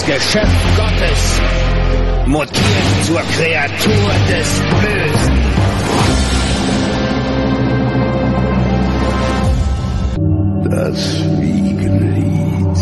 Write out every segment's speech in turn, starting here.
Geschöpf Gottes, mutiert zur Kreatur des Bösen. Das Wiegenlied.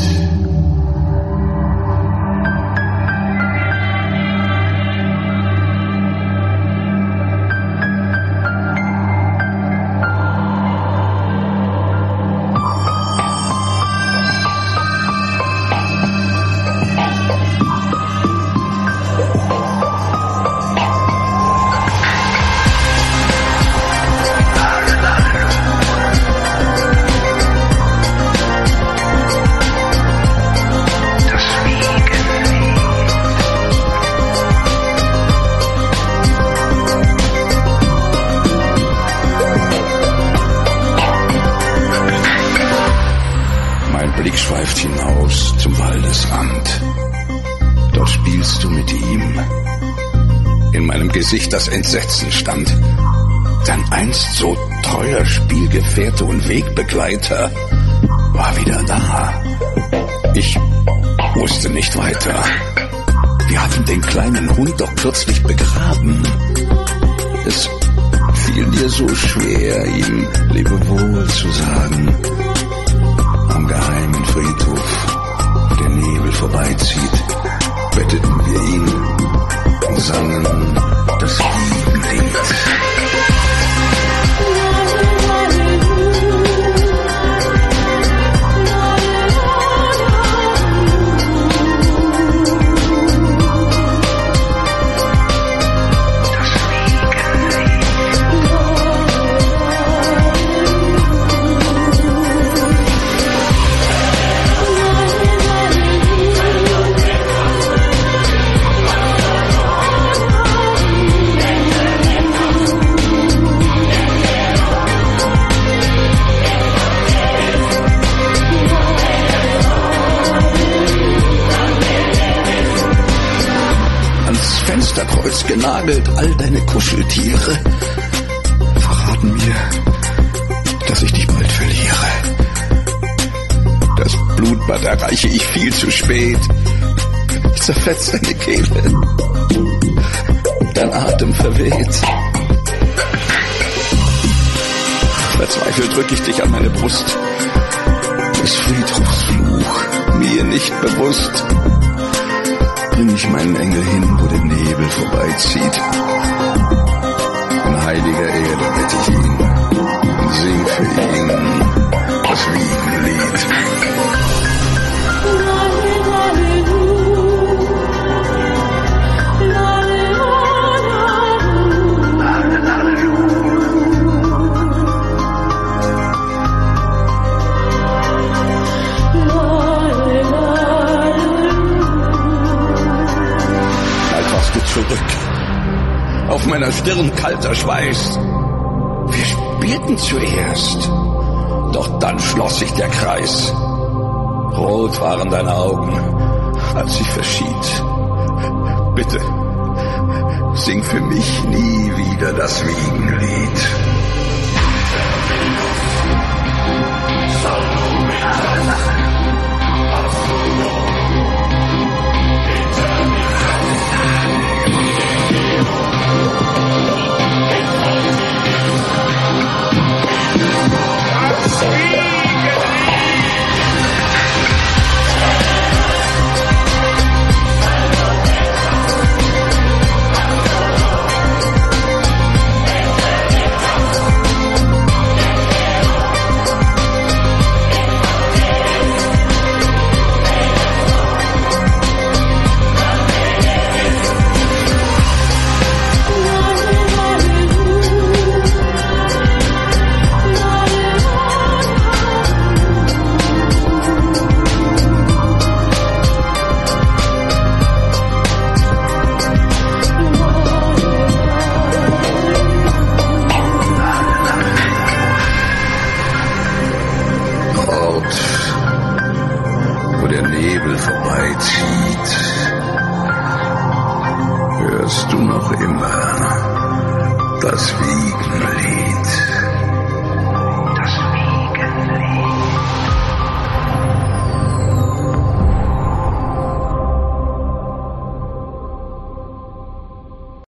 Blick schweift hinaus zum Waldesrand. Dort spielst du mit ihm. In meinem Gesicht das Entsetzen stand. Dein einst so treuer Spielgefährte und Wegbegleiter war wieder da. Ich wusste nicht weiter. Wir hatten den kleinen Hund doch kürzlich begraben. Es fiel dir so schwer, ihm Lebewohl zu sagen. Am geheimen Friedhof, wo der Nebel vorbeizieht, betteten wir ihn und sangen das Wiegenlied. Fensterkreuz genagelt, all deine Kuscheltiere verraten mir, dass ich dich bald verliere. Das Blutbad erreiche ich viel zu spät. Ich zerfetzt deine Kehle, dein Atem verweht. Verzweifelt drück ich dich an meine Brust. Des Friedhofs Fluch, mir nicht bewusst, bring ich meinen Engel hin, wo der Nebel vorbeizieht. In heiliger Erde bitte ich ihn und sing für ihn das Wiegenlied. Zurück. Auf meiner Stirn kalter Schweiß. Wir spielten zuerst, doch dann schloss sich der Kreis. Rot waren deine Augen, als ich verschied. Bitte, sing für mich nie wieder das Wiegenlied. Hörst du noch immer das Wiegenlied?